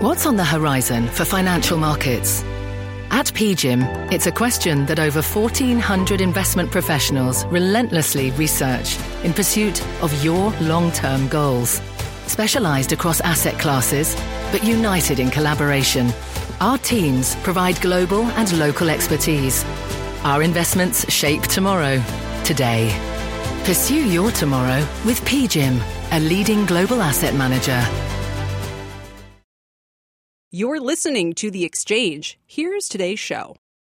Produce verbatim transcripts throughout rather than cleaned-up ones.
What's on the horizon for financial markets? At P G I M, it's a question that over fourteen hundred investment professionals relentlessly research in pursuit of your long-term goals. Specialized across asset classes, but united in collaboration, our teams provide global and local expertise. Our investments shape tomorrow, today. Pursue your tomorrow with P G I M, a leading global asset manager. You're listening to The Exchange. Here's today's show.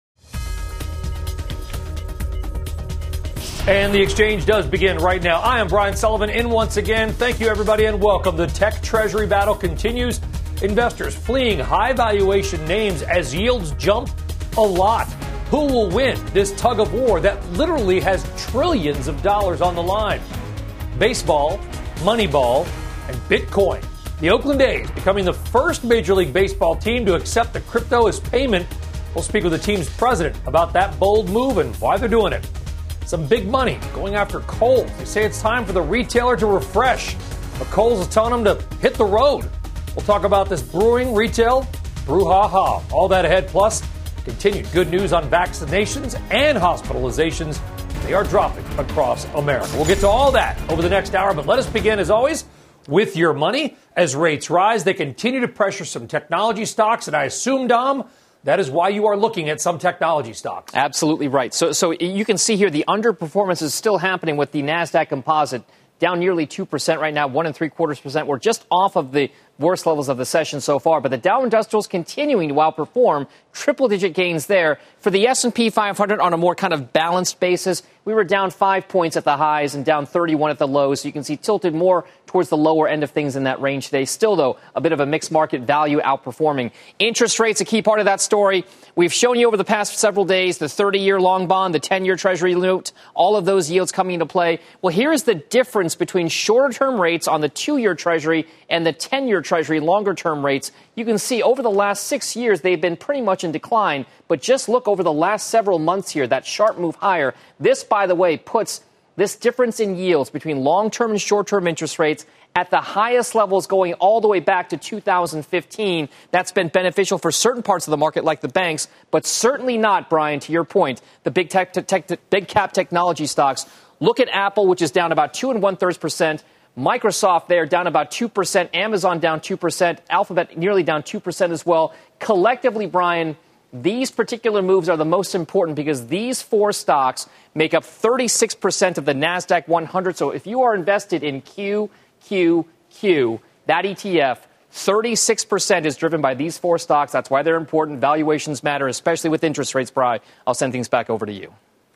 And The Exchange does begin right now. I am Brian Sullivan in once again. Thank you, everybody, and welcome. The tech treasury battle continues. Investors fleeing high valuation names as yields jump a lot. Who will win this tug of war that literally has trillions of dollars on the line? Baseball, Moneyball, and Bitcoin. The Oakland A's becoming the first Major League Baseball team to accept the crypto as payment. We'll speak with the team's president about that bold move and why they're doing it. Some big money going after Kohl's. They say it's time for the retailer to refresh. But Kohl's is telling them to hit the road. We'll talk about this brewing retail brouhaha. All that ahead, plus continued good news on vaccinations and hospitalizations. They are dropping across America. We'll get to all that over the next hour, but let us begin, as always, with your money. As rates rise, they continue to pressure some technology stocks, and I assume, Dom, that is why you are looking at some technology stocks. Absolutely right. So, so you can see here the underperformance is still happening with the NASDAQ composite down nearly two percent right now, one and three quarters percent. We're just off of the worst levels of the session so far, but the Dow Industrials continuing to outperform, triple-digit gains there. For the S and P five hundred on a more kind of balanced basis, we were down five points at the highs and down thirty-one at the lows, so you can see tilted more towards the lower end of things in that range today. Still, though, a bit of a mixed market, value outperforming. Interest rates, a key part of that story. We've shown you over the past several days the thirty-year long bond, the ten-year Treasury note, all of those yields coming into play. Well, here's the difference between shorter-term rates on the two-year Treasury and the ten-year Treasury longer-term rates. You can see over the last six years, they've been pretty much in decline. But just look over the last several months here, that sharp move higher. This, by the way, puts this difference in yields between long-term and short-term interest rates at the highest levels going all the way back to two thousand fifteen. That's been beneficial for certain parts of the market like the banks, but certainly not, Brian, to your point, the big tech, tech, big cap technology stocks. Look at Apple, which is down about two and one-thirds percent. Microsoft there down about two percent. Amazon down two percent. Alphabet nearly down two percent as well. Collectively, Brian, these particular moves are the most important because these four stocks make up thirty-six percent of the NASDAQ one hundred. So if you are invested in Q, Q, Q, that E T F, thirty-six percent is driven by these four stocks. That's why they're important. Valuations matter, especially with interest rates, Brian. I'll send things back over to you.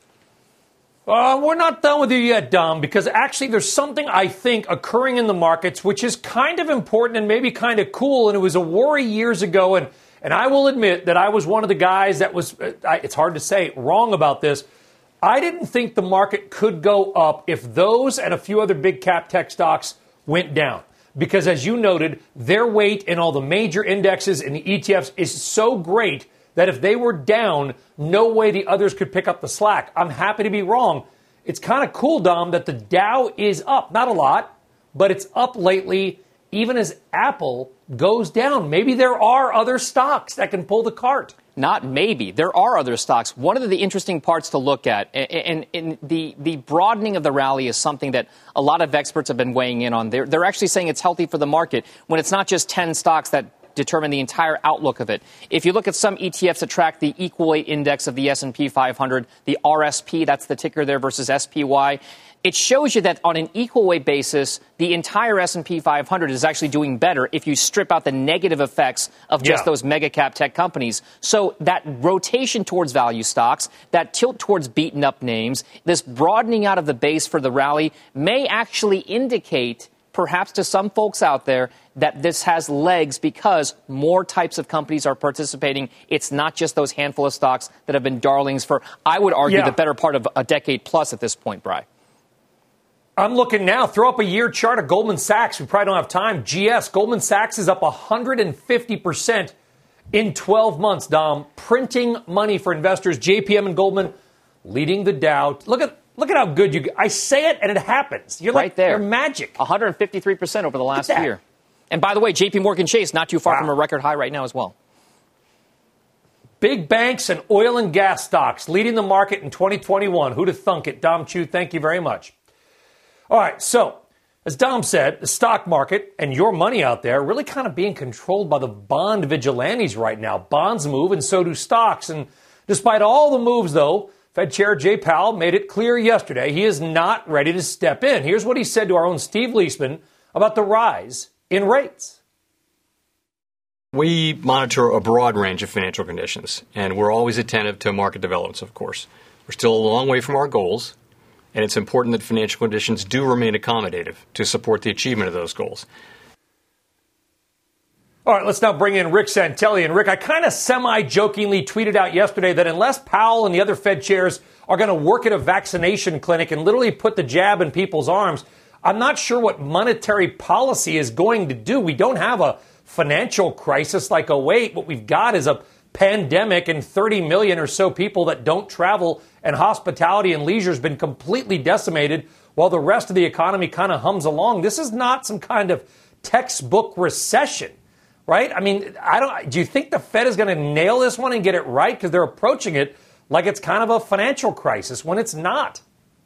Uh, we're not done with you yet, Dom, because actually there's something I think occurring in the markets which is kind of important and maybe kind of cool. And it was a worry years ago. And, and I will admit that I was one of the guys that was, uh, I, it's hard to say, wrong about this. I didn't think the market could go up if those and a few other big cap tech stocks went down. Because as you noted, their weight in all the major indexes and the E T Fs is so great that if they were down, no way the others could pick up the slack. I'm happy to be wrong. It's kind of cool, Dom, that the Dow is up. Not a lot, but it's up lately, even as Apple goes down. Maybe there are other stocks that can pull the cart. Not maybe. There are other stocks. One of the interesting parts to look at, and, and the, the broadening of the rally is something that a lot of experts have been weighing in on. They're, they're actually saying it's healthy for the market when it's not just ten stocks that determine the entire outlook of it. If you look at some E T Fs that track the equal weight index of the S and P five hundred, the R S P, that's the ticker there versus S P Y, it shows you that on an equal weight basis, the entire S and P five hundred is actually doing better if you strip out the negative effects of just yeah. those mega cap tech companies. So that rotation towards value stocks, that tilt towards beaten up names, this broadening out of the base for the rally may actually indicate perhaps to some folks out there that this has legs because more types of companies are participating. It's not just those handful of stocks that have been darlings for, I would argue, yeah. the better part of a decade plus at this point, Bri. I'm looking now. Throw up a year chart of Goldman Sachs. We probably don't have time. G S, Goldman Sachs is up one hundred fifty percent in twelve months, Dom. Printing money for investors. J P M and Goldman leading the Dow. Look at Look at how good you – I say it and it happens. You're right like, there. You're magic. one hundred fifty-three percent over the last year. And by the way, J P Morgan Chase, not too far wow. from a record high right now as well. Big banks and oil and gas stocks leading the market in twenty twenty-one. Who'd have thunk it? Dom Chu, thank you very much. All right, so as Dom said, the stock market and your money out there really kind of being controlled by the bond vigilantes right now. Bonds move and so do stocks. And despite all the moves, though, Fed Chair Jay Powell made it clear yesterday he is not ready to step in. Here's what he said to our own Steve Leisman about the rise in rates. We monitor a broad range of financial conditions, and we're always attentive to market developments, of course. We're still a long way from our goals, and it's important that financial conditions do remain accommodative to support the achievement of those goals. All right, let's now bring in Rick Santelli. And Rick, I kind of semi-jokingly tweeted out yesterday that unless Powell and the other Fed chairs are going to work at a vaccination clinic and literally put the jab in people's arms, I'm not sure what monetary policy is going to do. We don't have a financial crisis like oh eight. What we've got is a pandemic and thirty million or so people that don't travel, and hospitality and leisure has been completely decimated while the rest of the economy kind of hums along. This is not some kind of textbook recession, right? I mean, I don't. Do you think the Fed is going to nail this one and get it right? Because they're approaching it like it's kind of a financial crisis when it's not.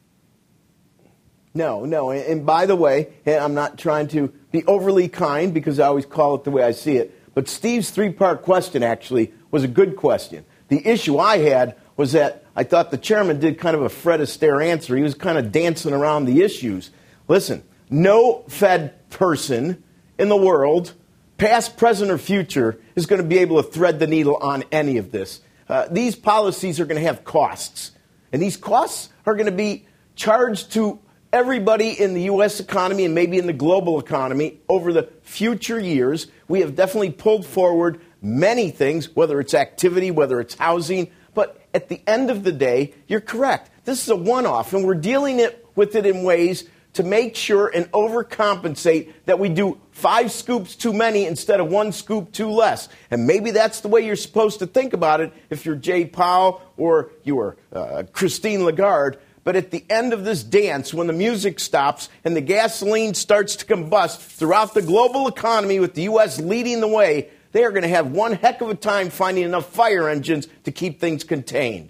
No, no. And by the way, I'm not trying to be overly kind because I always call it the way I see it. But Steve's three-part question actually was a good question. The issue I had was that I thought the chairman did kind of a Fred Astaire answer. He was kind of dancing around the issues. Listen, no Fed person in the world, past, present, or future, is going to be able to thread the needle on any of this. Uh, these policies are going to have costs. And these costs are going to be charged to everybody in the U S economy and maybe in the global economy over the future years. We have definitely pulled forward many things, whether it's activity, whether it's housing. But at the end of the day, you're correct. This is a one-off, and we're dealing it with it in ways to make sure and overcompensate that we do five scoops too many instead of one scoop too less. And maybe that's the way you're supposed to think about it if you're Jay Powell or you were uh, Christine Lagarde. But at the end of this dance, when the music stops and the gasoline starts to combust throughout the global economy with the U S leading the way, they are going to have one heck of a time finding enough fire engines to keep things contained.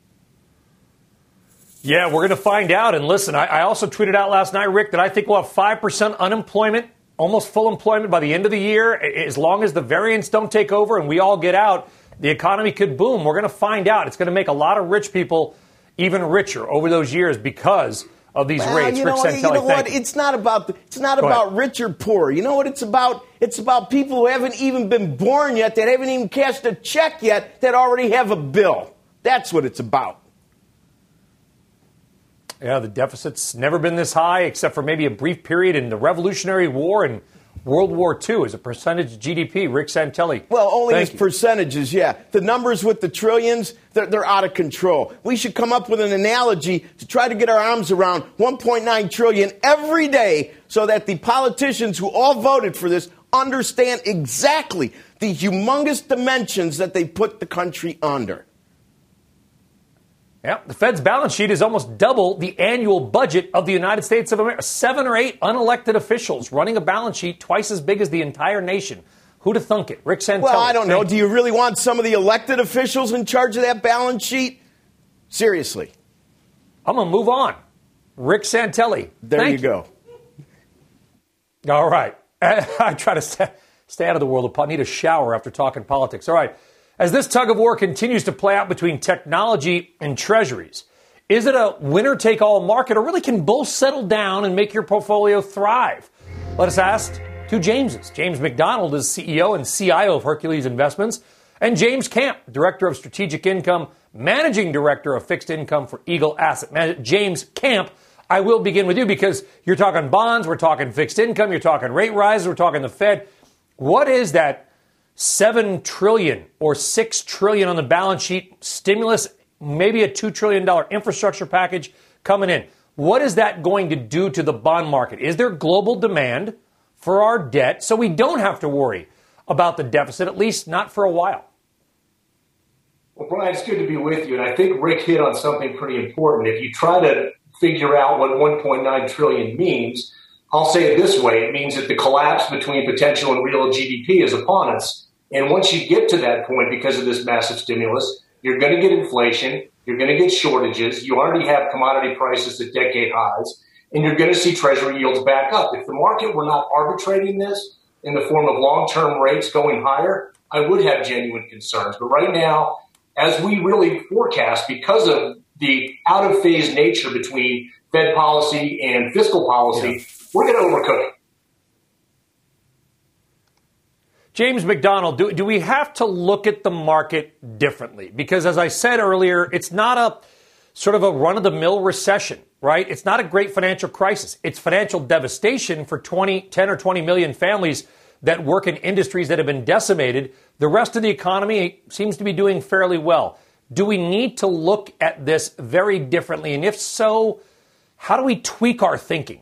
Yeah, we're going to find out. And listen, I, I also tweeted out last night, Rick, that I think we'll have five percent unemployment, almost full employment by the end of the year. As long as the variants don't take over and we all get out, the economy could boom. We're going to find out. It's going to make a lot of rich people even richer over those years because of these well, rates. You Rick know, Santelli, you know what? you. It's not about the, it's not about rich or poor. You know what it's about? It's about people who haven't even been born yet, that haven't even cashed a check yet, that already have a bill. That's what it's about. Yeah, the deficit's never been this high, except for maybe a brief period in the Revolutionary War and World War Two as a percentage of G D P. Rick Santelli. Well, only as you. percentages, yeah. The numbers with the trillions, they're, they're out of control. We should come up with an analogy to try to get our arms around one point nine trillion every day so that the politicians who all voted for this understand exactly the humongous dimensions that they put the country under. Yeah, the Fed's balance sheet is almost double the annual budget of the United States of America. Seven or eight unelected officials running a balance sheet twice as big as the entire nation. Who'd have thunk it? Rick Santelli. Well, I don't know. Do you really want some of the elected officials in charge of that balance sheet? Seriously. I'm going to move on. Rick Santelli. There Thank you go. All right. I try to stay, stay out of the world of politics. I need a shower after talking politics. All right. As this tug of war continues to play out between technology and treasuries, is it a winner-take-all market, or really can both settle down and make your portfolio thrive? Let us ask two Jameses. James McDonald is C E O and C I O of Hercules Investments, and James Camp, Director of Strategic Income, Managing Director of Fixed Income for Eagle Asset Management. James Camp, I will begin with you because you're talking bonds, we're talking fixed income, you're talking rate rises, we're talking the Fed. What is that seven trillion dollars or six trillion dollars on the balance sheet, stimulus, maybe a two trillion dollars infrastructure package coming in? What is that going to do to the bond market? Is there global demand for our debt so we don't have to worry about the deficit, at least not for a while? Well, Brian, it's good to be with you. And I think Rick hit on something pretty important. If you try to figure out what one point nine trillion dollars means, I'll say it this way. It means that the collapse between potential and real G D P is upon us. And once you get to that point because of this massive stimulus, you're going to get inflation. You're going to get shortages. You already have commodity prices at decade highs, and you're going to see Treasury yields back up. If the market were not arbitrating this in the form of long-term rates going higher, I would have genuine concerns. But right now, as we really forecast, because of the out-of-phase nature between Fed policy and fiscal policy, yeah. we're going to overcook it. James McDonald, do, do we have to look at the market differently? Because as I said earlier, it's not a sort of a run-of-the-mill recession, right? It's not a great financial crisis. It's financial devastation for twenty, ten or twenty million families that work in industries that have been decimated. The rest of the economy seems to be doing fairly well. Do we need to look at this very differently? And if so, how do we tweak our thinking?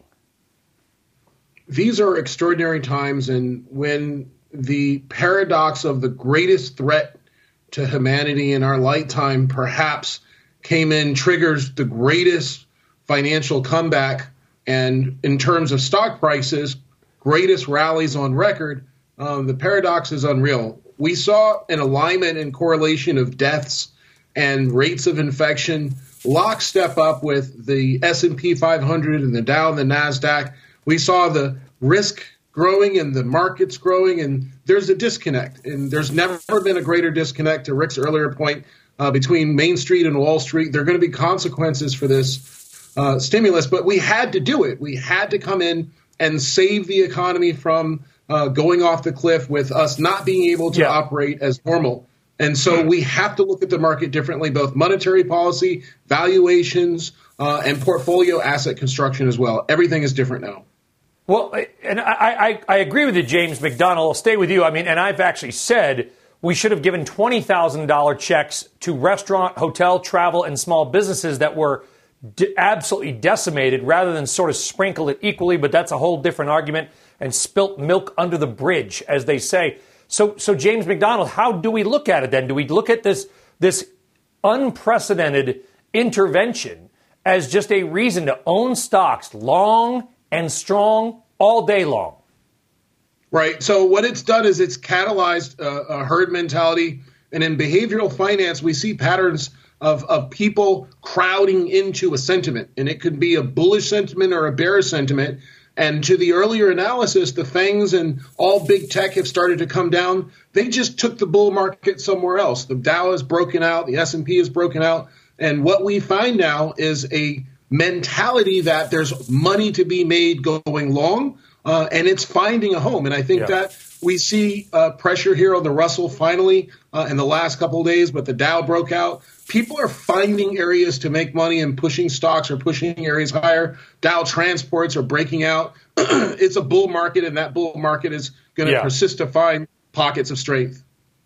These are extraordinary times, and when the paradox of the greatest threat to humanity in our lifetime perhaps came in, triggers the greatest financial comeback, and in terms of stock prices, greatest rallies on record. Um, the paradox is unreal. We saw an alignment and correlation of deaths and rates of infection lockstep up with the S and P five hundred and the Dow and the NASDAQ. We saw the risk growing and the markets growing, and there's a disconnect. And there's never been a greater disconnect, to Rick's earlier point, uh, between Main Street and Wall Street. There are going to be consequences for this uh, stimulus, but we had to do it. We had to come in and save the economy from uh, going off the cliff with us not being able to yeah. operate as normal. And so we have to look at the market differently, both monetary policy, valuations, uh, and portfolio asset construction as well. Everything is different now. Well, and I, I, I agree with you, James McDonald. I'll stay with you. I mean, and I've actually said we should have given twenty thousand dollars checks to restaurant, hotel, travel, and small businesses that were d- absolutely decimated rather than sort of sprinkle it equally. But that's a whole different argument, and spilt milk under the bridge, as they say. So, so James McDonald, how do we look at it then? Do we look at this this unprecedented intervention as just a reason to own stocks long and strong all day long? Right. So what it's done is it's catalyzed uh, a herd mentality. And in behavioral finance, we see patterns of, of people crowding into a sentiment. And it could be a bullish sentiment or a bearish sentiment. And to the earlier analysis, the FANGs and all big tech have started to come down. They just took the bull market somewhere else. The Dow is broken out. The S and P is broken out. And what we find now is a mentality that there's money to be made going long, uh, and it's finding a home. And I think yeah. that we see uh, pressure here on the Russell finally uh, in the last couple of days, but the Dow broke out. People are finding areas to make money and pushing stocks or pushing areas higher. Dow transports are breaking out. It's a bull market, and that bull market is going to yeah. persist to find pockets of strength.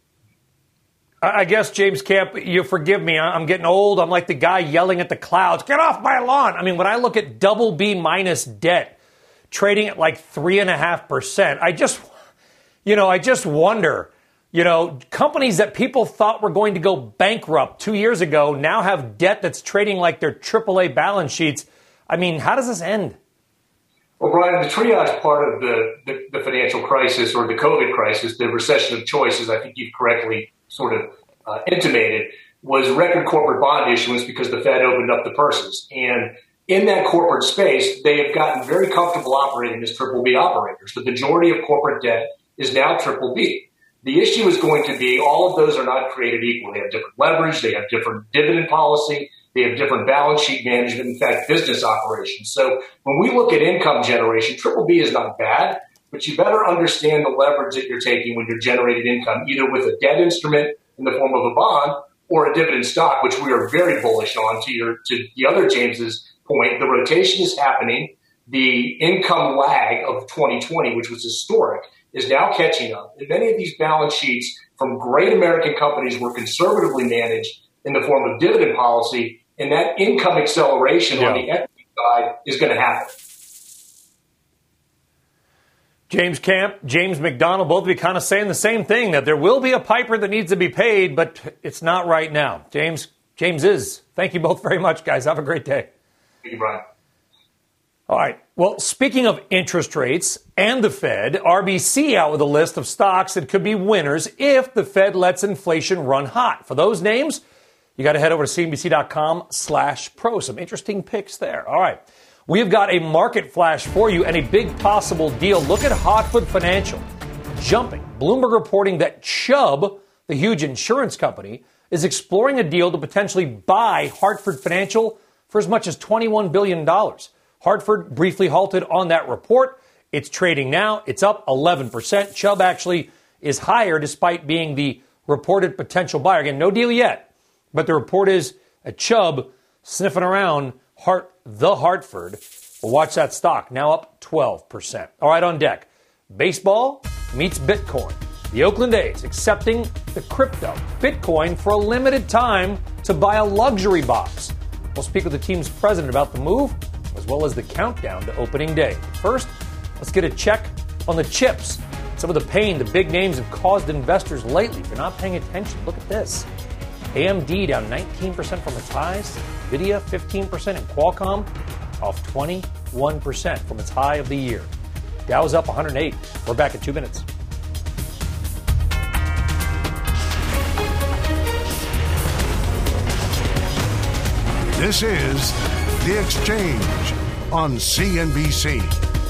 I guess, James Camp, you forgive me. I'm getting old. I'm like the guy yelling at the clouds, get off my lawn. I mean, when I look at double B minus debt trading at like three and a half percent, I just, you know, I just wonder, you know, companies that people thought were going to go bankrupt two years ago now have debt that's trading like their triple A balance sheets. I mean, how does this end? Well, Brian, the triage part of the, the, the financial crisis or the COVID crisis, the recession of choices, I think you've correctly sort of uh, intimated, was record corporate bond issuance because the Fed opened up the purses. And in that corporate space, they have gotten very comfortable operating as triple B operators. The majority of corporate debt is now triple B. The issue is going to be all of those are not created equal. They have different leverage. They have different dividend policy. They have different balance sheet management, in fact, business operations. So when we look at income generation, triple B is not bad. But you better understand the leverage that you're taking when you're generating income, either with a debt instrument in the form of a bond or a dividend stock, which we are very bullish on. To your to the other James's point, the rotation is happening. The income lag of twenty twenty, which was historic, is now catching up. And many of these balance sheets from great American companies were conservatively managed in the form of dividend policy, and that income acceleration yeah. on the equity side is going to happen. James Camp, James McDonald, both of you kind of saying the same thing, that there will be a piper that needs to be paid, but it's not right now. James, James is. Thank you both very much, guys. Have a great day. Thank you, Brian. All right. Well, speaking of interest rates and the Fed, R B C out with a list of stocks that could be winners if the Fed lets inflation run hot. For those names, you got to head over to cnbc.com slash pro. Some interesting picks there. All right. We've got a market flash for you and a big possible deal. Look at Hartford Financial jumping. Bloomberg reporting that Chubb, the huge insurance company, is exploring a deal to potentially buy Hartford Financial for as much as twenty-one billion dollars. Hartford briefly halted on that report. It's trading now. It's up eleven percent. Chubb actually is higher despite being the reported potential buyer. Again, no deal yet, but the report is a Chubb sniffing around Hart, the Hartford. We'll watch that stock, now up twelve percent. All right, on deck, baseball meets Bitcoin. The Oakland A's accepting the crypto Bitcoin for a limited time to buy a luxury box. We'll speak with the team's president about the move, as well as the countdown to opening day. First, let's get a check on the chips. Some of the pain the big names have caused investors lately. If you're not paying attention, look at this. A M D down nineteen percent from its highs. NVIDIA fifteen percent, and Qualcomm off twenty-one percent from its high of the year. Dow's up one hundred eight. We're back in two minutes. This is The Exchange on C N B C.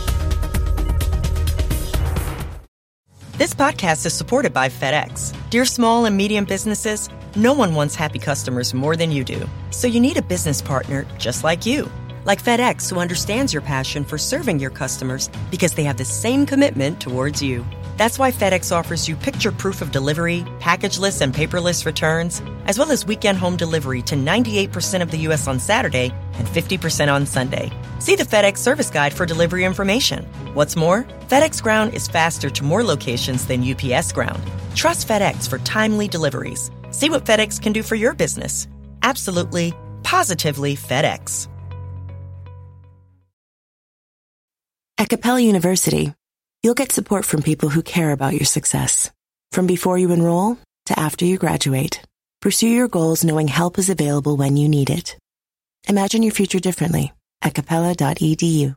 This podcast is supported by FedEx. Dear small and medium businesses, no one wants happy customers more than you do. So you need a business partner just like you. Like FedEx, who understands your passion for serving your customers because they have the same commitment towards you. That's why FedEx offers you picture proof of delivery, packageless and paperless returns, as well as weekend home delivery to ninety-eight percent of the U S on Saturday and fifty percent on Sunday. See the FedEx service guide for delivery information. What's more, FedEx Ground is faster to more locations than U P S Ground. Trust FedEx for timely deliveries. See what FedEx can do for your business. Absolutely, positively FedEx. At Capella University, you'll get support from people who care about your success. From before you enroll to after you graduate, pursue your goals knowing help is available when you need it. Imagine your future differently at capella dot e d u.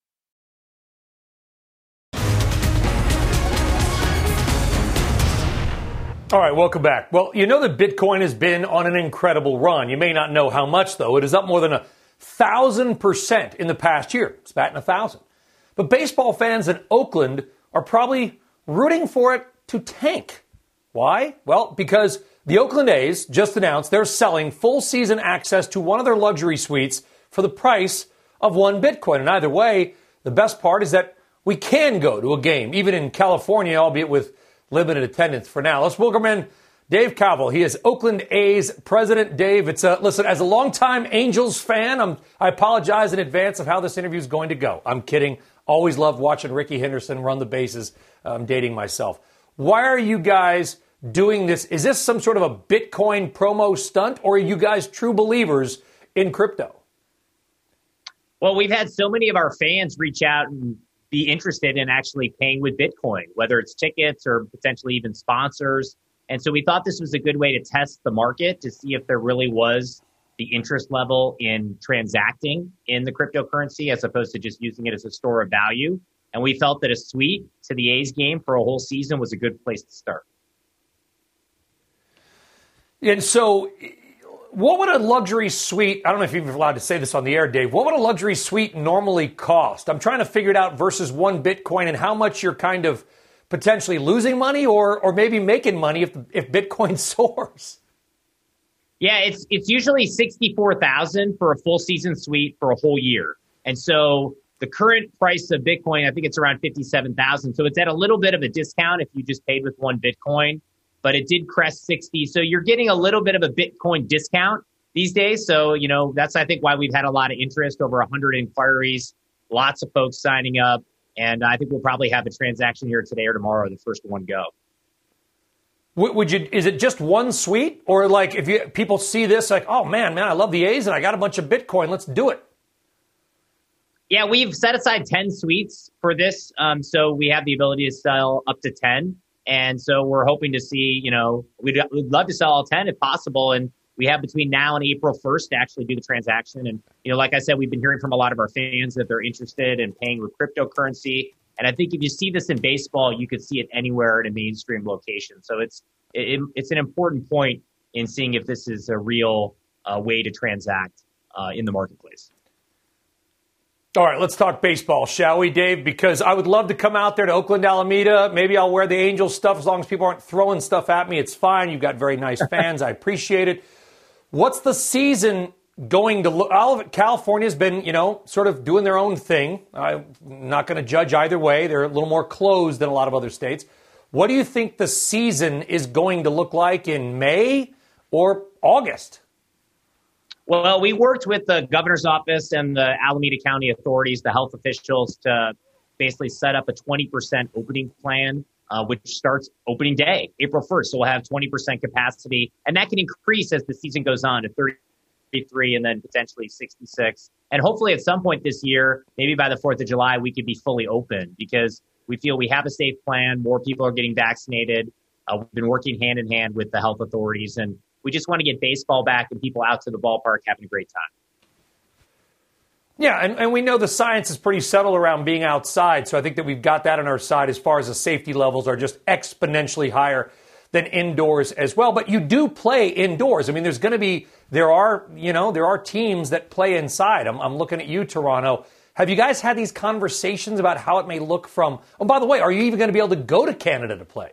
All right, welcome back. Well, you know that Bitcoin has been on an incredible run. You may not know how much, though. It is up more than a thousand percent in the past year. It's batting a thousand. But baseball fans in Oakland are probably rooting for it to tank. Why? Well, because the Oakland A's just announced they're selling full season access to one of their luxury suites for the price of one Bitcoin. And either way, the best part is that we can go to a game, even in California, albeit with limited attendance for now. Let's welcome in Dave Kaval. He is Oakland A's president. Dave, it's a, listen, as a longtime Angels fan, I'm, I apologize in advance of how this interview is going to go. I'm kidding. Always loved watching Ricky Henderson run the bases. I'm dating myself. Why are you guys doing this? Is this some sort of a Bitcoin promo stunt, or are you guys true believers in crypto? Well, we've had so many of our fans reach out and be interested in actually paying with Bitcoin, whether it's tickets or potentially even sponsors. And so we thought this was a good way to test the market to see if there really was the interest level in transacting in the cryptocurrency as opposed to just using it as a store of value. And we felt that a suite to the A's game for a whole season was a good place to start. And so what would a luxury suite, I don't know if you're allowed to say this on the air, Dave, what would a luxury suite normally cost? I'm trying to figure it out versus one Bitcoin and how much you're kind of potentially losing money or or maybe making money if if Bitcoin soars. Yeah, it's it's usually sixty-four thousand dollars for a full season suite for a whole year. And so the current price of Bitcoin, I think it's around fifty-seven thousand dollars. So it's at a little bit of a discount if you just paid with one Bitcoin, but it did crest sixty. So you're getting a little bit of a Bitcoin discount these days. So, you know, that's, I think, why we've had a lot of interest, over one hundred inquiries, lots of folks signing up. And I think we'll probably have a transaction here today or tomorrow, the first one go. Would you? Is it just one suite, or like if you people see this, like, oh man, man, I love the A's and I got a bunch of Bitcoin, let's do it? Yeah, we've set aside ten suites for this, um, so we have the ability to sell up to ten, and so we're hoping to see, you know, we'd, we'd love to sell all ten if possible, and we have between now and April first to actually do the transaction. And, you know, like I said, we've been hearing from a lot of our fans that they're interested in paying with cryptocurrency. And I think if you see this in baseball, you could see it anywhere in a mainstream location. So it's it, it's an important point in seeing if this is a real uh, way to transact uh, in the marketplace. All right, let's talk baseball, shall we, Dave? Because I would love to come out there to Oakland, Alameda. Maybe I'll wear the Angels stuff as long as people aren't throwing stuff at me. It's fine. You've got very nice fans. I appreciate it. What's the season going to look? All of it, California's been, you know, sort of doing their own thing. I'm not going to judge either way. They're a little more closed than a lot of other states. What do you think the season is going to look like in May or August? Well, we worked with the governor's office and the Alameda County authorities, the health officials, to basically set up a twenty percent opening plan, uh, which starts opening day, April first. So we'll have twenty percent capacity, and that can increase as the season goes on to thirty-three and then potentially sixty-six. And hopefully at some point this year, maybe by the fourth of July, we could be fully open because we feel we have a safe plan. More people are getting vaccinated. Uh, we've been working hand in hand with the health authorities, and we just want to get baseball back and people out to the ballpark having a great time. Yeah, and, and we know the science is pretty settled around being outside, so I think that we've got that on our side as far as the safety levels are just exponentially higher than indoors as well. But you do play indoors. I mean, there's going to be, there are, you know, there are teams that play inside. I'm, I'm looking at you, Toronto. Have you guys had these conversations about how it may look from, oh, by the way, are you even going to be able to go to Canada to play?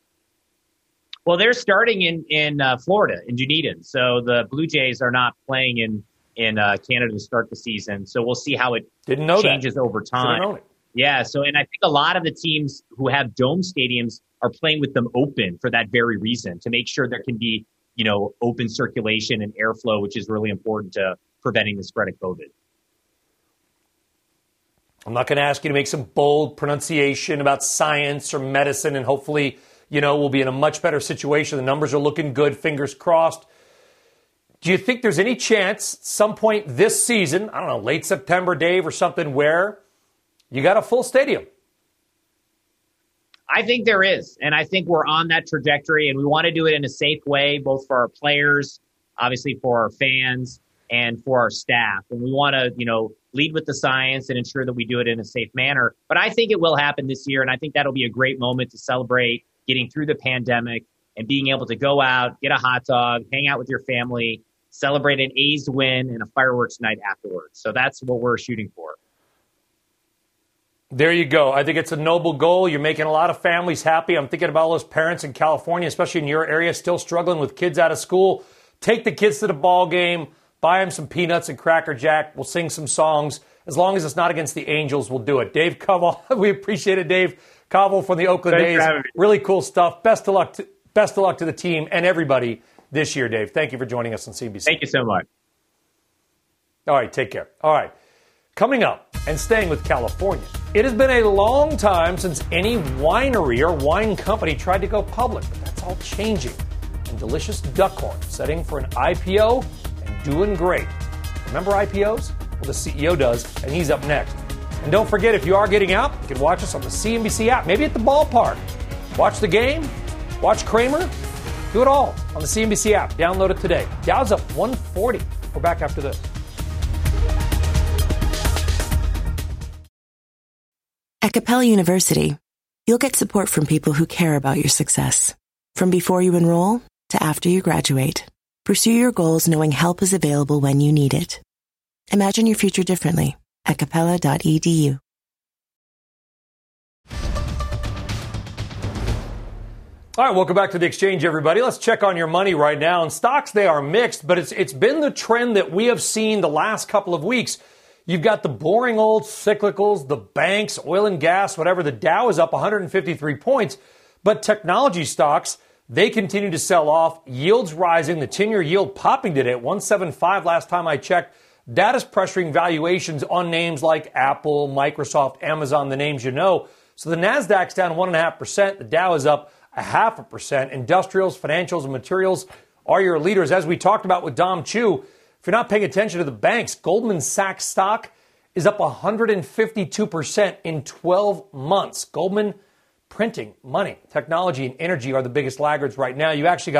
Well, they're starting in in uh, Florida, in Dunedin. So the Blue Jays are not playing in in uh, Canada to start the season. So we'll see how it Didn't know changes that. over time. Didn't know it. Yeah. So, and I think a lot of the teams who have dome stadiums are playing with them open for that very reason, to make sure there can be, you know, open circulation and airflow, which is really important to preventing the spread of COVID. I'm not going to ask you to make some bold pronunciation about science or medicine, and hopefully, you know, we'll be in a much better situation. The numbers are looking good, fingers crossed. Do you think there's any chance some point this season, I don't know, late September, Dave, or something, where you got a full stadium? I think there is, and I think we're on that trajectory, and we want to do it in a safe way, both for our players, obviously for our fans, and for our staff. And we want to, you know, lead with the science and ensure that we do it in a safe manner. But I think it will happen this year, and I think that'll be a great moment to celebrate getting through the pandemic and being able to go out, get a hot dog, hang out with your family, celebrate an A's win and a fireworks night afterwards. So that's what we're shooting for. There you go. I think it's a noble goal. You're making a lot of families happy. I'm thinking about all those parents in California, especially in your area, still struggling with kids out of school. Take the kids to the ball game, buy them some peanuts and Cracker Jack. We'll sing some songs. As long as it's not against the Angels, we'll do it. Dave Kaval, we appreciate it, Dave. Kaval from the Oakland Thanks A's. Really cool stuff. Best of luck to, best of luck to the team and everybody this year, Dave. Thank you for joining us on C B C. Thank you so much. All right, take care. All right. Coming up, and staying with California, it has been a long time since any winery or wine company tried to go public, but that's all changing. And Delicious Duckhorn setting for an I P O and doing great. Remember I P Os? Well, the C E O does, and he's up next. And don't forget, if you are getting out, you can watch us on the C N B C app, maybe at the ballpark. Watch the game, watch Kramer, do it all on the C N B C app. Download it today. Dow's up one forty. We're back after this. At Capella University, you'll get support from people who care about your success. From before you enroll to after you graduate, pursue your goals knowing help is available when you need it. Imagine your future differently at capella dot e d u. All right, welcome back to The Exchange, everybody. Let's check on your money right now. In stocks, they are mixed, but it's it's been the trend that we have seen the last couple of weeks. You've got the boring old cyclicals, the banks, oil and gas, whatever. The Dow is up one hundred fifty-three points, but technology stocks, they continue to sell off. Yields rising. The ten-year yield popping today at one seventy-five last time I checked. Data's pressuring valuations on names like Apple, Microsoft, Amazon, the names you know. So the Nasdaq's down one point five percent. The Dow is up a half a percent. Industrials, financials, and materials are your leaders. As we talked about with Dom Chu, if you're not paying attention to the banks, Goldman Sachs stock is up one hundred fifty-two percent in twelve months. Goldman printing money. Technology and energy are the biggest laggards right now. You actually got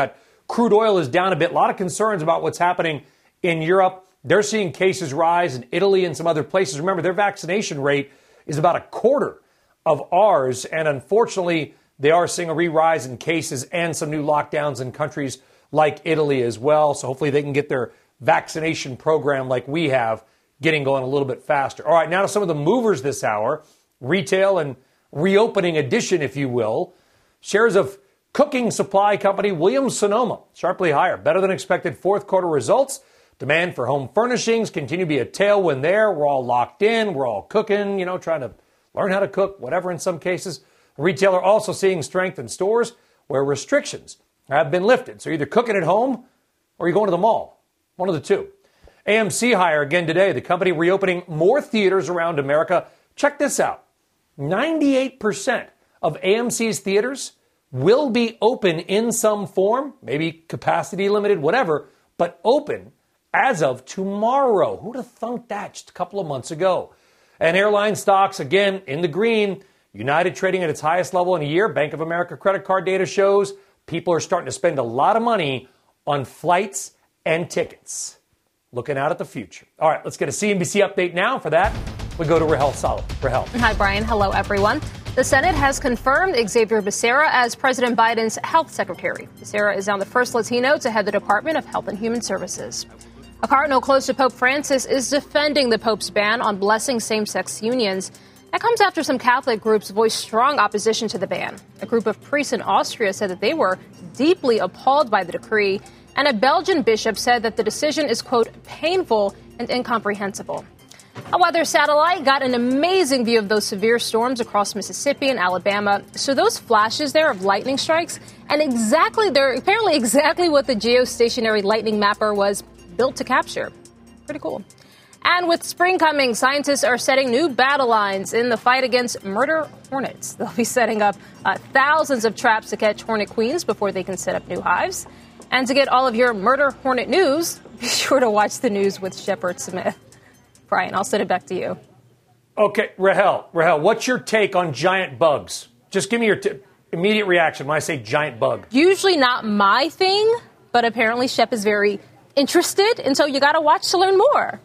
Crude oil is down a bit. A lot of concerns about what's happening in Europe. They're seeing cases rise in Italy and some other places. Remember, their vaccination rate is about a quarter of ours. And unfortunately, they are seeing a re-rise in cases and some new lockdowns in countries like Italy as well. So hopefully they can get their vaccination program like we have getting going a little bit faster. All right, now to some of the movers this hour. Retail and reopening edition, if you will. Shares of cooking supply company Williams-Sonoma sharply higher. Better than expected fourth quarter results. Demand for home furnishings continue to be a tailwind there. We're all locked in. We're all cooking, you know, trying to learn how to cook, whatever in some cases. Retailer also seeing strength in stores where restrictions have been lifted. So you're either cooking at home or you're going to the mall. One of the two. A M C higher again today. The company reopening more theaters around America. Check this out. ninety-eight percent of A M C's theaters will be open in some form, maybe capacity limited, whatever, but open as of tomorrow. Who'd have thunk that just a couple of months ago? And airline stocks, again, in the green. United trading at its highest level in a year. Bank of America credit card data shows people are starting to spend a lot of money on flights and tickets. Looking out at the future. All right, let's get a C N B C update now. For that, we go to Rahel Salah. Rahel. Hi, Brian. Hello, everyone. The Senate has confirmed Xavier Becerra as President Biden's health secretary. Becerra is now the first Latino to head the Department of Health and Human Services. A cardinal close to Pope Francis is defending the Pope's ban on blessing same-sex unions. That comes after some Catholic groups voiced strong opposition to the ban. A group of priests in Austria said that they were deeply appalled by the decree, and a Belgian bishop said that the decision is, quote, painful and incomprehensible. A weather satellite got an amazing view of those severe storms across Mississippi and Alabama. So those flashes there of lightning strikes, and exactly, they're apparently exactly what the geostationary lightning mapper was built to capture. Pretty cool. And with spring coming, scientists are setting new battle lines in the fight against murder hornets. They'll be setting up uh, thousands of traps to catch hornet queens before they can set up new hives. And to get all of your murder hornet news, be sure to watch the news with Shepard Smith. Brian, I'll send it back to you. Okay, Rahel, Rahel, what's your take on giant bugs? Just give me your t- immediate reaction when I say giant bug. Usually not my thing, but apparently Shep is very interested, and so you got to watch to learn more.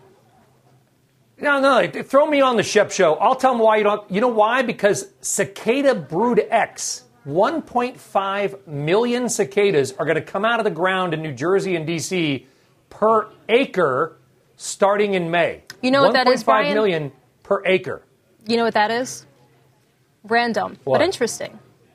No, no, throw me on the Shep Show. I'll tell them why you don't. You know why? Because cicada brood X, one point five million cicadas are going to come out of the ground in New Jersey and D C per acre starting in May. You know what that is, Brian? one point five million per acre. You know what that is? Random, what? But interesting.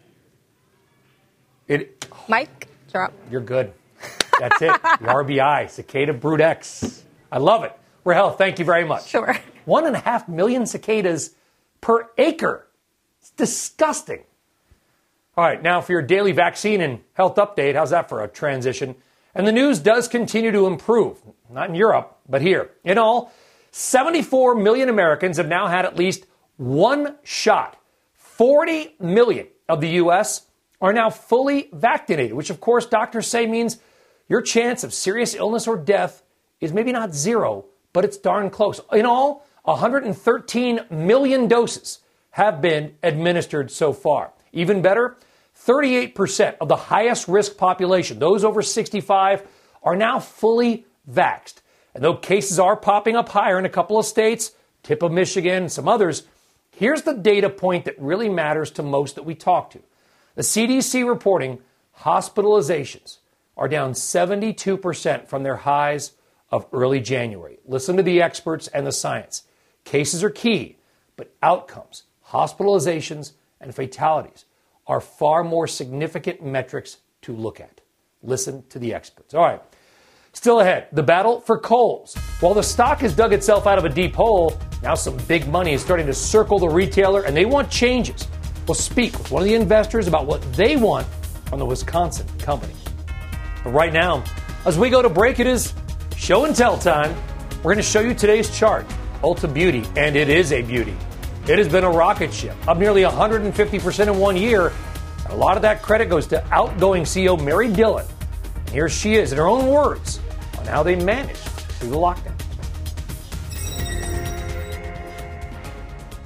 It. Mike, drop. You're good. That's it. The R B I, cicada brood X. I love it. Rahel, thank you very much. Sure. One and a half million cicadas per acre. It's disgusting. All right, now for your daily vaccine and health update. How's that for a transition? And the news does continue to improve. Not in Europe, but here. In all, seventy-four million Americans have now had at least one shot. forty million of the U S are now fully vaccinated, which of course doctors say means your chance of serious illness or death is maybe not zero, but it's darn close. In all, one hundred thirteen million doses have been administered so far. Even better, thirty-eight percent of the highest risk population, those over sixty-five, are now fully vaxxed. And though cases are popping up higher in a couple of states, tip of Michigan, and some others, here's the data point that really matters to most that we talk to. The C D C reporting hospitalizations are down seventy-two percent from their highs of early January. Listen to the experts and the science. Cases are key, but outcomes, hospitalizations, and fatalities are far more significant metrics to look at. Listen to the experts. All right. Still ahead, the battle for Kohl's. While the stock has dug itself out of a deep hole, now some big money is starting to circle the retailer, and they want changes. We'll speak with one of the investors about what they want from the Wisconsin company. But right now, as we go to break, it is show and tell time. We're going to show you today's chart, Ulta Beauty, and it is a beauty. It has been a rocket ship, up nearly one hundred fifty percent in one year. And a lot of that credit goes to outgoing C E O Mary Dillon. And here she is, in her own words, on how they managed through the lockdown.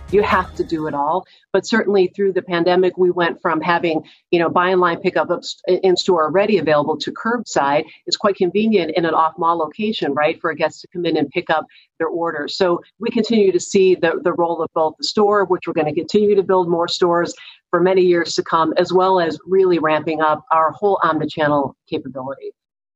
you have to do it all. But certainly through the pandemic, we went from having, you know, buy online, pick up in store already available to curbside. It's quite convenient in an off-mall location, right, for a guest to come in and pick up their order. So we continue to see the, the role of both the store, which we're going to continue to build more stores for many years to come, as well as really ramping up our whole omnichannel capability.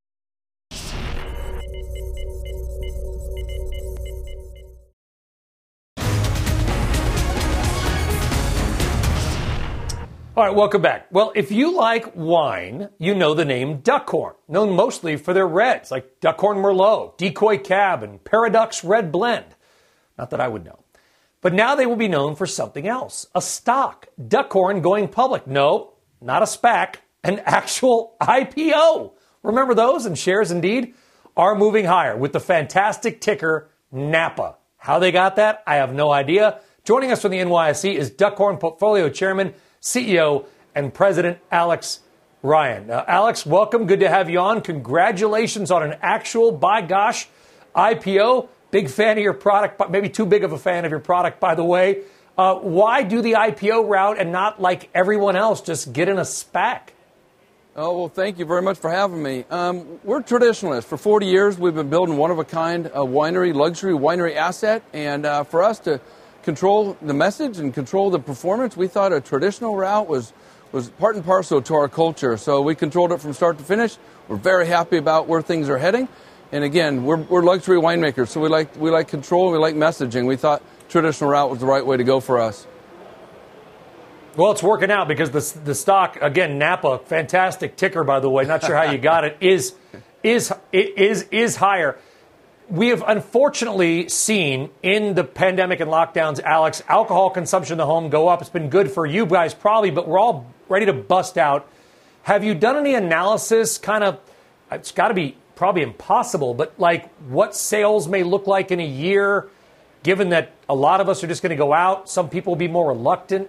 All right, welcome back. Well, if you like wine, you know the name Duckhorn, known mostly for their reds, like Duckhorn Merlot, Decoy Cab, and Paradox Red Blend. Not that I would know. But now they will be known for something else, a stock. Duckhorn going public. No, not a SPAC, an actual I P O. Remember those? And shares, indeed, are moving higher with the fantastic ticker NAPA. How they got that, I have no idea. Joining us from the N Y S E is Duckhorn Portfolio Chairman, C E O, and President Alex Ryan. Uh, Alex, welcome. Good to have you on. Congratulations on an actual, by gosh, I P O. Big fan of your product, but maybe too big of a fan of your product, by the way. Uh, why do the I P O route and not, like everyone else, just get in a SPAC? Oh, well, thank you very much for having me. Um, we're traditionalists. For forty years, we've been building one-of-a-kind uh, winery, luxury winery asset. And uh, for us to control the message and control the performance, we thought a traditional route was, was part and parcel to our culture. So we controlled it from start to finish. We're very happy about where things are heading. And again, we're, we're luxury winemakers, so we like we like control and we like messaging. We thought traditional route was the right way to go for us. Well, it's working out because the the stock, again, Napa, fantastic ticker, by the way. Not sure how you got it. Is is is is higher. We have unfortunately seen in the pandemic and lockdowns, Alex, alcohol consumption in the home go up. It's been good for you guys probably, but we're all ready to bust out. Have you done any analysis? Kind of, it's got to be probably impossible, but like what sales may look like in a year, given that a lot of us are just going to go out. Some people will be more reluctant.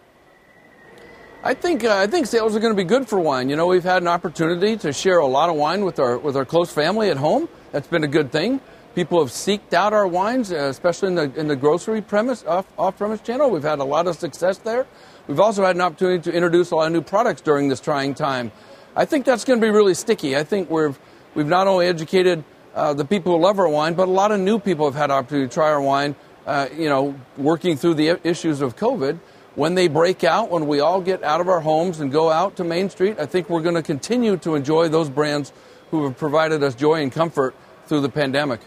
I think uh, I think sales are going to be good for wine. You know, we've had an opportunity to share a lot of wine with our with our close family at home. That's been a good thing. People have seeked out our wines, uh, especially in the in the grocery premise off off premise channel. We've had a lot of success there. We've also had an opportunity to introduce a lot of new products during this trying time. I think that's going to be really sticky. I think we've we've not only educated uh, the people who love our wine, but a lot of new people have had an opportunity to try our wine. Uh, you know, working through the issues of COVID. When they break out, when we all get out of our homes and go out to Main Street, I think we're going to continue to enjoy those brands who have provided us joy and comfort through the pandemic.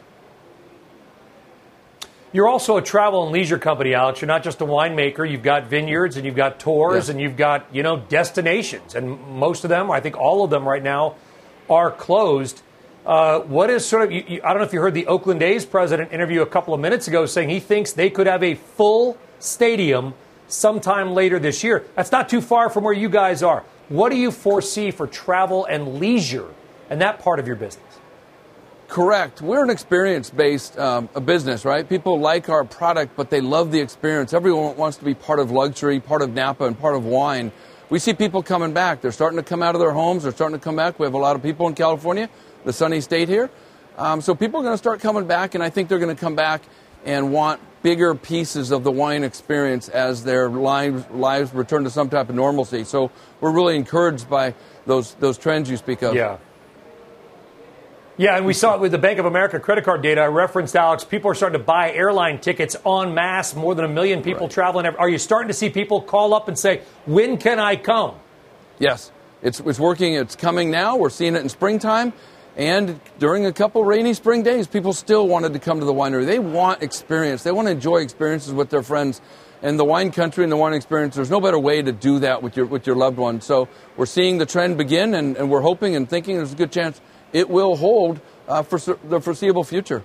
You're also a travel and leisure company, Alex. You're not just a winemaker. You've got vineyards and you've got tours yeah. and you've got, you know, destinations. And most of them, I think all of them right now, are closed. Uh, what is sort of, you, you, I don't know if you heard the Oakland A's president interview a couple of minutes ago saying he thinks they could have a full stadium sometime later this year. That's not too far from where you guys are. What do you foresee for travel and leisure and that part of your business? Correct. We're an experience-based um, a business, right? People like our product, but they love the experience. Everyone wants to be part of luxury, part of Napa, and part of wine. We see people coming back. They're starting to come out of their homes. They're starting to come back. We have a lot of people in California, the sunny state here. Um, so people are going to start coming back, and I think they're going to come back and want bigger pieces of the wine experience as their lives lives return to some type of normalcy. So we're really encouraged by those those trends you speak of. Yeah. Yeah, and we saw it with the Bank of America credit card data. I referenced, Alex, people are starting to buy airline tickets en masse, more than a million people right. traveling. Are you starting to see people call up and say, when can I come? Yes, it's it's working. It's coming now. We're seeing it in springtime. And during a couple rainy spring days, people still wanted to come to the winery. They want experience. They want to enjoy experiences with their friends. And the wine country and the wine experience, there's no better way to do that with your with your loved ones. So we're seeing the trend begin, and, and we're hoping and thinking there's a good chance it will hold uh, for the foreseeable future.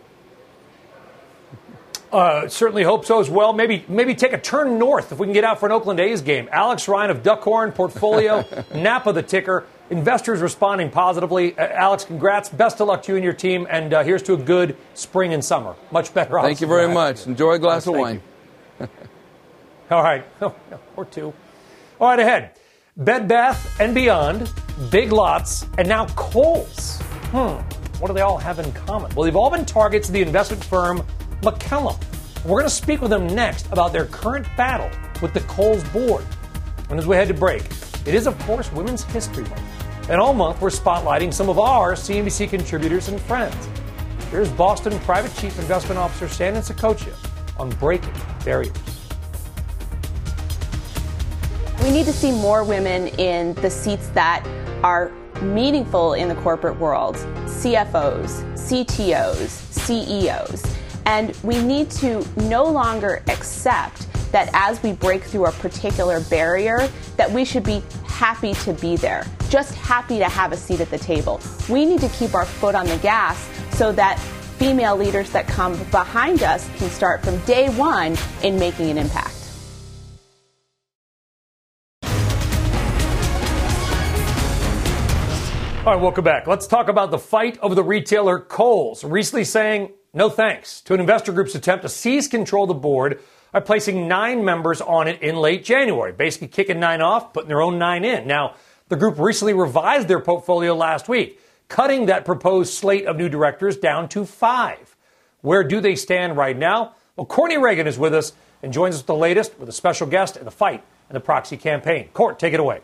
Uh, certainly hope so as well. Maybe maybe take a turn north if we can get out for an Oakland A's game. Alex Ryan of Duckhorn Portfolio, Napa the ticker. Investors responding positively. Uh, Alex, congrats. Best of luck to you and your team. And uh, here's to a good spring and summer. Much better. Thank you very much. Enjoy a glass of wine. All right. Or two. All right, ahead. Bed Bath and Beyond, Big Lots, and now Kohl's. Hmm. What do they all have in common? Well, they've all been targets of the investment firm McCallum. We're going to speak with them next about their current battle with the Kohl's board. And as we head to break, it is, of course, Women's History Month. And all month, we're spotlighting some of our C N B C contributors and friends. Here's Boston Private Chief Investment Officer Shannon Saccocia on breaking barriers. We need to see more women in the seats that are meaningful in the corporate world. C F Os, C T Os, C E Os. And we need to no longer accept that as we break through a particular barrier, that we should be happy to be there, just happy to have a seat at the table. We need to keep our foot on the gas so that female leaders that come behind us can start from day one in making an impact. All right, welcome back. Let's talk about the fight over the retailer Kohl's, recently saying no thanks to an investor group's attempt to seize control of the board by placing nine members on it in late January, basically kicking nine off, putting their own nine in. Now, the group recently revised their portfolio last week, cutting that proposed slate of new directors down to five. Where do they stand right now? Well, Courtney Reagan is with us and joins us with the latest with a special guest in the fight and the proxy campaign. Court, take it away.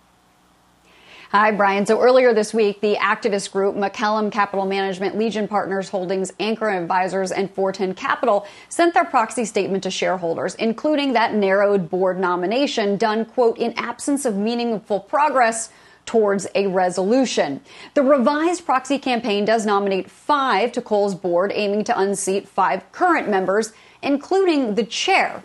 Hi, Brian. So earlier this week, the activist group McCallum Capital Management, Legion Partners Holdings, Anchor Advisors, and four ten Capital sent their proxy statement to shareholders, including that narrowed board nomination done, quote, in absence of meaningful progress towards a resolution. The revised proxy campaign does nominate five to Kohl's board, aiming to unseat five current members, including the chair.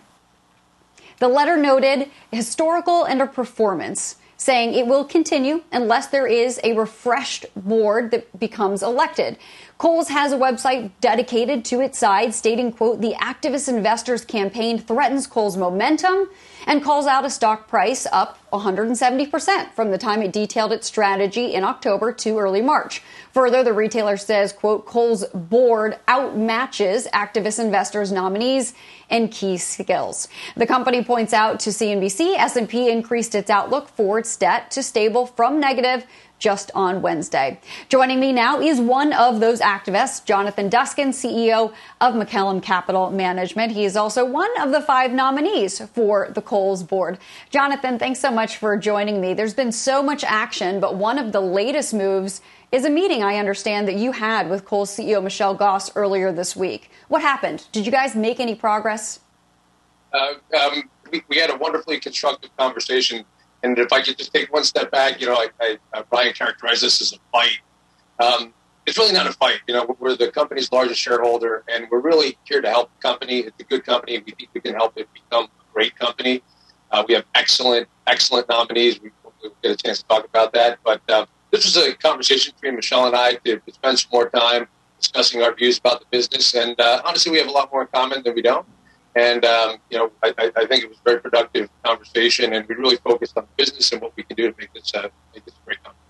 The letter noted historical underperformance, saying it will continue unless there is a refreshed board that becomes elected. Kohl's has a website dedicated to its side, stating, quote, the activist investors campaign threatens Kohl's momentum and calls out a stock price up one hundred seventy percent from the time it detailed its strategy in October to early March. Further, the retailer says, quote, Kohl's board outmatches activist investors' nominees and key skills. The company points out to C N B C, S and P increased its outlook for its debt to stable from negative just on Wednesday. Joining me now is one of those activists, Jonathan Duskin, C E O of McCallum Capital Management. He is also one of the five nominees for the Kohl's board. Jonathan, thanks so much for joining me. There's been so much action, but one of the latest moves is a meeting, I understand, that you had with Kohl's C E O Michelle Goss earlier this week. What happened? Did you guys make any progress? Uh, um, we, we had a wonderfully constructive conversation. And if I could just take one step back, you know, I, I, uh, Brian characterized this as a fight. Um, it's really not a fight. You know, we're the company's largest shareholder, and we're really here to help the company. It's a good company. We think we can help it become a great company. Uh, we have excellent, excellent nominees. We, we'll get a chance to talk about that. But uh, this was a conversation between Michelle and I to, to spend some more time discussing our views about the business. And uh, honestly, we have a lot more in common than we don't. And, um, you know, I, I think it was a very productive conversation, and we really focused on the business and what we can do to make this, uh, make this a great company.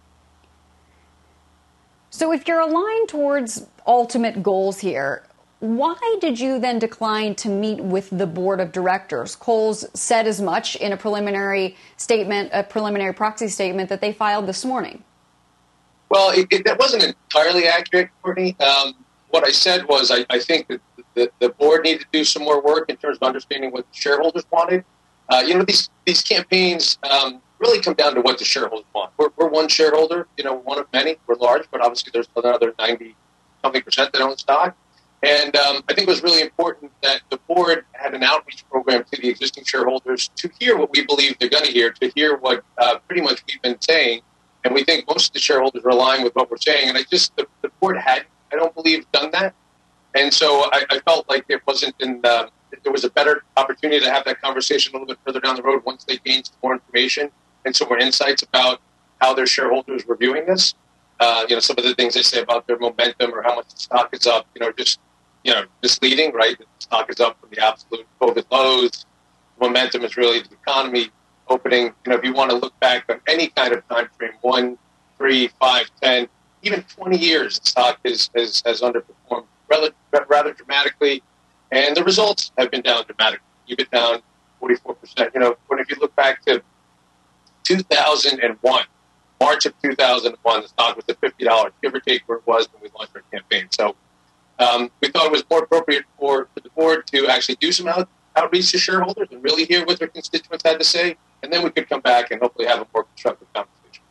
So if you're aligned towards ultimate goals here, why did you then decline to meet with the board of directors? Kohl's said as much in a preliminary statement, a preliminary proxy statement that they filed this morning. Well, it, it, that wasn't entirely accurate, Courtney. Um, what I said was I, I think that The, the board needed to do some more work in terms of understanding what the shareholders wanted. Uh, you know, these these campaigns um, really come down to what the shareholders want. We're, we're one shareholder, you know, one of many. We're large, but obviously there's another ninety something percent that own stock. And um, I think it was really important that the board had an outreach program to the existing shareholders to hear what we believe they're going to hear, to hear what uh, pretty much we've been saying. And we think most of the shareholders are aligned with what we're saying. And I just, the, the board had, I don't believe, done that. And so I, I felt like it wasn't in the, there was a better opportunity to have that conversation a little bit further down the road once they gained some more information and some more insights about how their shareholders were viewing this. Uh, you know, some of the things they say about their momentum or how much the stock is up, you know, just, you know, misleading, right? The stock is up from the absolute COVID lows. Momentum is really the economy opening. You know, if you want to look back on any kind of time frame, one, three, five, ten, even twenty years, the stock is, is, has underperformed rather, rather dramatically, and the results have been down dramatically. You've been down forty-four percent. You know, when if you look back to two thousand one, March of two thousand one, the stock was at fifty dollars, give or take where it was when we launched our campaign. So um, we thought it was more appropriate for, for the board to actually do some out, outreach to shareholders and really hear what their constituents had to say, and then we could come back and hopefully have a more constructive conversation.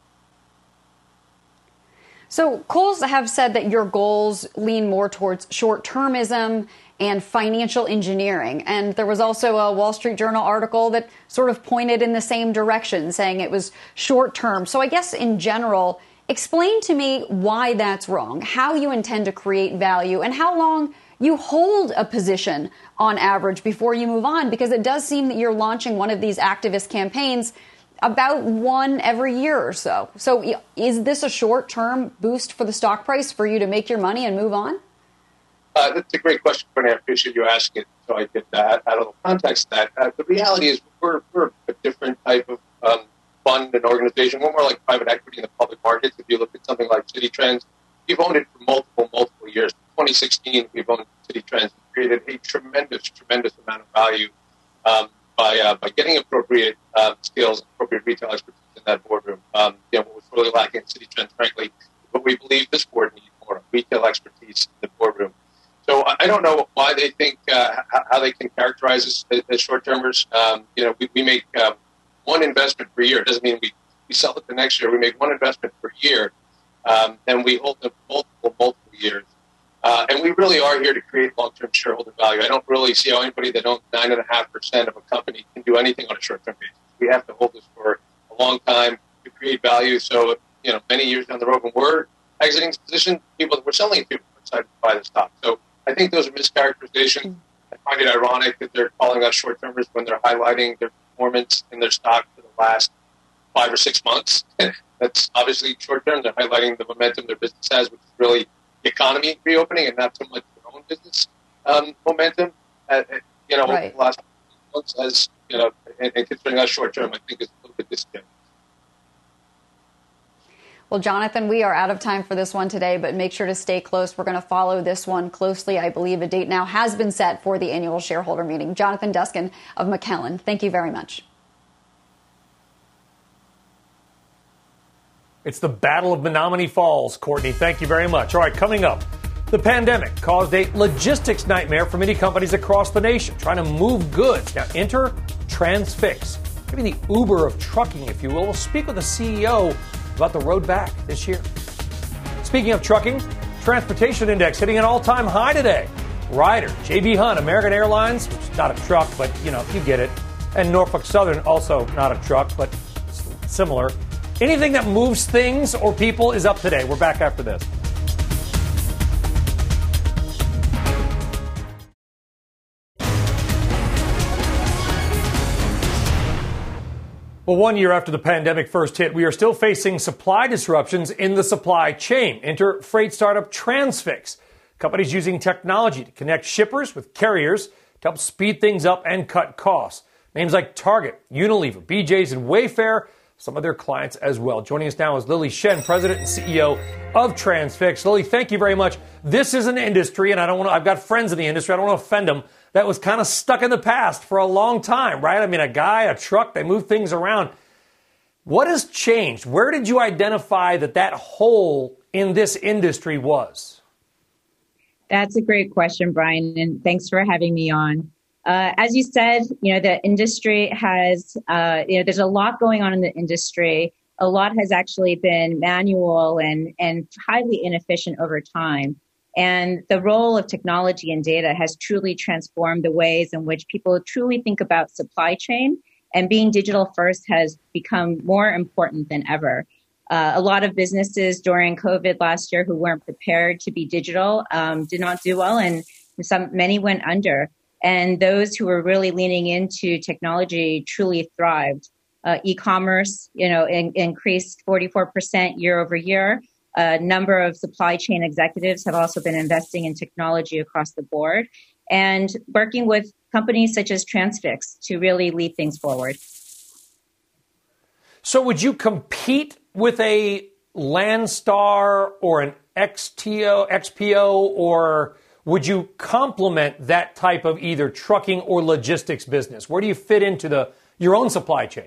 So Kohl's have said that your goals lean more towards short-termism and financial engineering. And there was also a Wall Street Journal article that sort of pointed in the same direction, saying it was short-term. So I guess in general, explain to me why that's wrong, how you intend to create value, and how long you hold a position on average before you move on, because it does seem that you're launching one of these activist campaigns about one every year or so. So is this a short-term boost for the stock price for you to make your money and move on? Uh, that's a great question, Bernie. I appreciate you asking it, so I get that out of the context of that. Uh, the reality is we're, we're a different type of um, fund and organization. We're more like private equity in the public markets. If you look at something like Citi Trends, we've owned it for multiple, multiple years. twenty sixteen, we've owned Citi Trends and created a tremendous, tremendous amount of value um, by uh, by getting appropriate uh, skills, appropriate retail expertise in that boardroom. Um, you know, what was really lacking in Citi Trends, frankly, what we believe this board needs more, retail expertise in the boardroom. So I don't know why they think, uh, how they can characterize us as, as short-termers. Um, you know, we, we make um, one investment per year. It doesn't mean we, we sell it the next year. We make one investment per year, um, and we hold them multiple, multiple years. Uh, and we really are here to create long-term shareholder value. I don't really see how anybody that owns nine point five percent of a company can do anything on a short-term basis. We have to hold this for a long time to create value. So, you know, many years down the road when we're exiting this position, people that we're selling to are excited to buy the stock. So I think those are mischaracterizations. I find it ironic that they're calling us short-termers when they're highlighting their performance in their stock for the last five or six months. That's obviously short-term. They're highlighting the momentum their business has, which is really the economy reopening and not so much their own business um, momentum. Uh, you know, right. over the last months, as you know, and, and considering us short-term, I think is a little bit disconnected. Well, Jonathan, we are out of time for this one today, but make sure to stay close. We're going to follow this one closely. I believe a date now has been set for the annual shareholder meeting. Jonathan Duskin of McKellen, thank you very much. It's the Battle of Menominee Falls, Courtney. Thank you very much. All right, coming up, the pandemic caused a logistics nightmare for many companies across the nation trying to move goods. Now, enter Transfix, maybe the Uber of trucking, if you will. We'll speak with the C E O about the road back this year. Speaking of trucking, transportation index hitting an all-time high today. Ryder, J B. Hunt, American Airlines, which is not a truck, but, you know, you get it, and Norfolk Southern, also not a truck, but similar. Anything that moves things or people is up today. We're back after this. Well, one year after the pandemic first hit, we are still facing supply disruptions in the supply chain. Enter freight startup Transfix. Companies using technology to connect shippers with carriers to help speed things up and cut costs. Names like Target, Unilever, B J's, and Wayfair, some of their clients as well. Joining us now is Lily Shen, President and C E O of Transfix. Lily, thank you very much. This is an industry, and I don't want to, I've got friends in the industry, I don't want to offend them, that was kind of stuck in the past for a long time, right? I mean, a guy, a truck, they move things around. What has changed? Where did you identify that that hole in this industry was? That's a great question, Brian, and thanks for having me on. Uh, as you said, you know, the industry has, uh, you know, there's a lot going on in the industry. A lot has actually been manual and, and highly inefficient over time. And the role of technology and data has truly transformed the ways in which people truly think about supply chain, and being digital first has become more important than ever. Uh, a lot of businesses during COVID last year who weren't prepared to be digital um, did not do well, and some many went under. And those who were really leaning into technology truly thrived. Uh, e-commerce, you know, in, increased forty-four percent year over year. A number of supply chain executives have also been investing in technology across the board and working with companies such as Transfix to really lead things forward. So would you compete with a Landstar or an X T O, X P O, or would you complement that type of either trucking or logistics business? Where do you fit into the your own supply chain?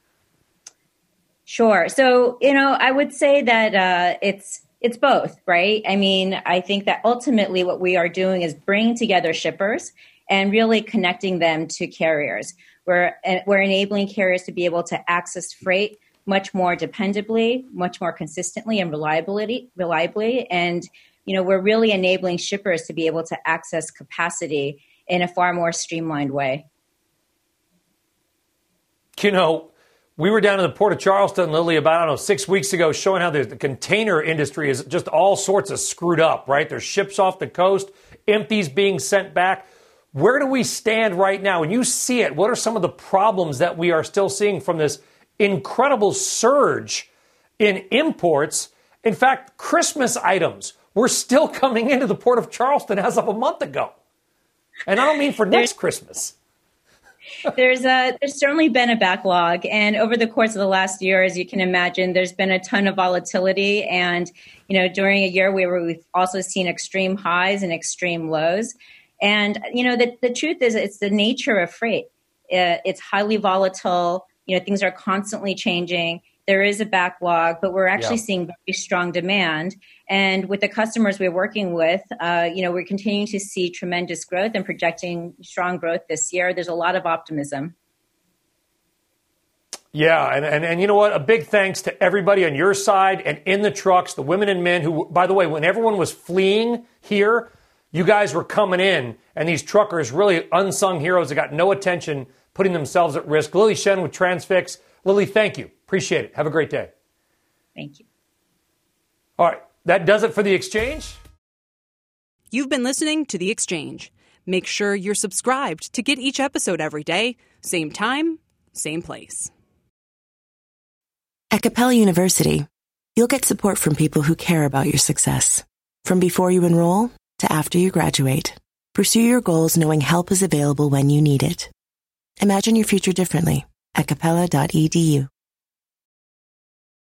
Sure. So, you know, I would say that uh, it's it's both, right? I mean, I think that ultimately what we are doing is bringing together shippers and really connecting them to carriers. We're, we're enabling carriers to be able to access freight much more dependably, much more consistently and reliably, reliably. And, you know, we're really enabling shippers to be able to access capacity in a far more streamlined way. You know, we were down in the Port of Charleston, Lily, about, I don't know, six weeks ago, showing how the, the container industry is just all sorts of screwed up, right? There's ships off the coast, empties being sent back. Where do we stand right now? When you see it, what are some of the problems that we are still seeing from this incredible surge in imports? In fact, Christmas items were still coming into the Port of Charleston as of a month ago. And I don't mean for next Christmas. There's a, there's certainly been a backlog. And over the course of the last year, as you can imagine, there's been a ton of volatility. And, you know, during a year where we've also seen extreme highs and extreme lows. And, you know, the, the truth is it's the nature of freight. Uh, it's highly volatile. You know, things are constantly changing. There is a backlog, but we're actually yeah. seeing very strong demand. And with the customers we're working with, uh, you know, we're continuing to see tremendous growth and projecting strong growth this year. There's a lot of optimism. Yeah, and, and, and you know what? A big thanks to everybody on your side and in the trucks, the women and men who, by the way, when everyone was fleeing here, you guys were coming in, and these truckers, really unsung heroes that got no attention, putting themselves at risk. Lily Shen with Transfix. Lily, thank you. Appreciate it. Have a great day. Thank you. All right. That does it for The Exchange. You've been listening to The Exchange. Make sure you're subscribed to get each episode every day. Same time, same place. At Capella University, you'll get support from people who care about your success. From before you enroll to after you graduate, pursue your goals knowing help is available when you need it. Imagine your future differently at capella dot e d u.